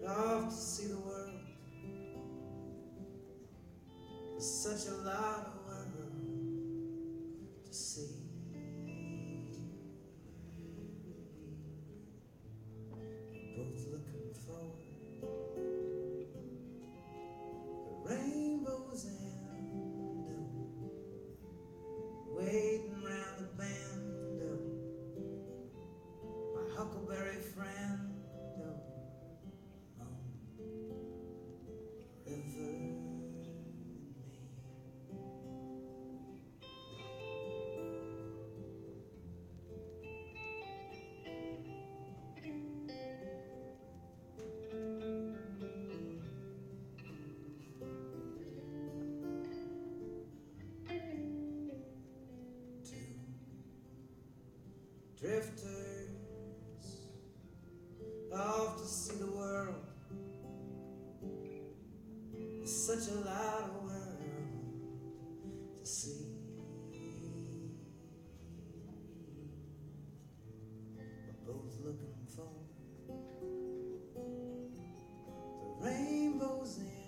off to see the world. There's such a lot of world to see. We're both looking forward, the rainbow's end, waiting round the bend, my huckleberry friend, on the river and me. Two drifters off to see the world. There's such a lot of world to see. We're both looking for the rainbow's end.